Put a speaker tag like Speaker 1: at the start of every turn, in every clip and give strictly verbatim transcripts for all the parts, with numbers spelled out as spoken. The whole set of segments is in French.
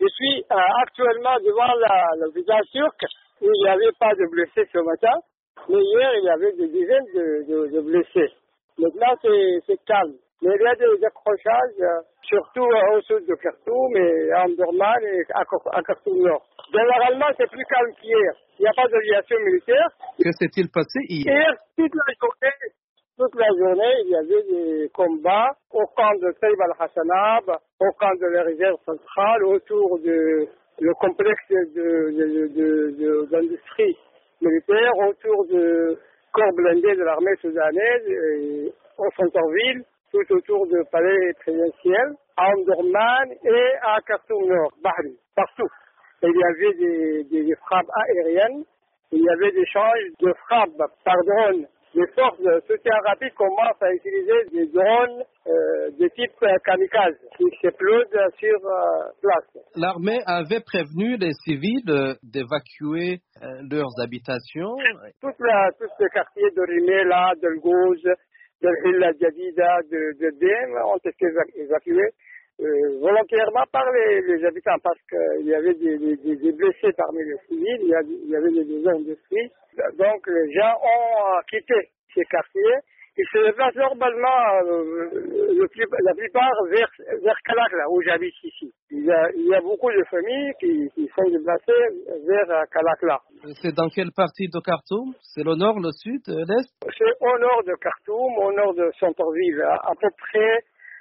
Speaker 1: Je suis euh, actuellement devant la, le village turc où il n'y avait pas de blessés ce matin, mais hier il y avait des dizaines de, de, de blessés. Maintenant c'est calme. Mais il y a des accrochages, euh, surtout euh, au sud de Khartoum et à Omdurman et à, à Khartoum Nord. Généralement c'est plus calme qu'hier. Il n'y a pas d'aviation militaire.
Speaker 2: Que s'est-il passé hier?
Speaker 1: Hier, toute la journée, toute la journée, il y avait des combats au camp de Taïb al-Hassanab, au camp de la réserve centrale, autour du complexe d'industrie de, de, de, de, militaire, autour du corps blindé de l'armée soudanaise, et au centre-ville, tout autour du palais présidentiel, à Omdurman et à Khartoum Nord, Bahri, partout. Et il y avait des, des, des frappes aériennes, il y avait des échanges de frappes par drone. Les forces de soutien rapide commencent à utiliser des drones euh, de type euh, kamikaze qui s'explosent sur euh, place.
Speaker 2: L'armée avait prévenu les civils euh, d'évacuer euh, leurs habitations.
Speaker 1: Toute la, tout ce quartier de Rimela, de L'Gouz, de Hilla Jadida, de, de Dem ont été évacués euh, volontairement par les, les habitants parce qu'il y avait des, des, des blessés parmi les civils, il y, a, il y avait des maisons industries. Donc les gens ont euh, quitté ces quartiers. Ils se déplacent normalement, euh, le plus, la plupart, vers, vers Kalakla, où j'habite ici. Il y, a, il y a beaucoup de familles qui, qui sont déplacées vers Kalakla.
Speaker 2: C'est dans quelle partie de Khartoum? C'est le nord, le sud, l'est?
Speaker 1: C'est au nord de Khartoum, au nord de centre-ville, à, à peu près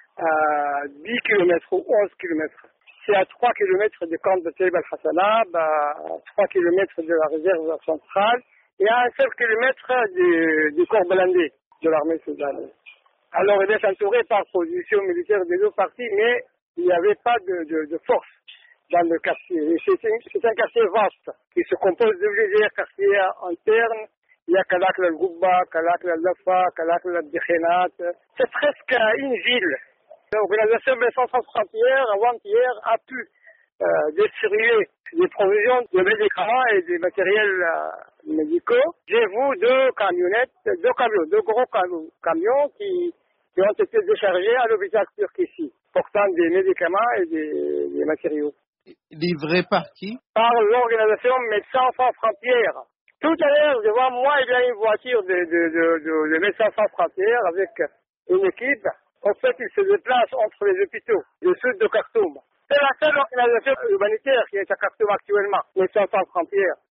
Speaker 1: à dix kilomètres ou onze kilomètres. C'est à trois kilomètres du camp de Taïb al-Hassanab, à trois kilomètres de la réserve centrale, et à un seul kilomètre du, du corps blindé de l'armée soudanaise. Alors il est entouré par position militaire des deux parties, mais il n'y avait pas de, de, de force dans le quartier. C'est un, un quartier vaste qui se compose de plusieurs quartiers internes. Il y a Kalakla al-Goubba, Kalakla al-Lafa, Kalakla al-Dikhenat. C'est presque une ville. L'organisation Médecins Sans Frontières, avant-hier, a pu euh, distribuer des provisions de médicaments et des matériels euh, médicaux. J'ai vu deux camionnettes, deux camions, deux gros camions qui, qui ont été déchargés à l'hôpital turc ici, portant des médicaments et des, des matériaux.
Speaker 2: Livrés par qui?
Speaker 1: Par l'organisation Médecins Sans Frontières. Tout à l'heure, devant moi, il y a une voiture de, de, de, de, de Médecins Sans Frontières avec une équipe. En fait, ils se déplacent entre les hôpitaux du sud de Khartoum. C'est la seule organisation humanitaire qui est à Khartoum actuellement, Médecins Sans Frontières.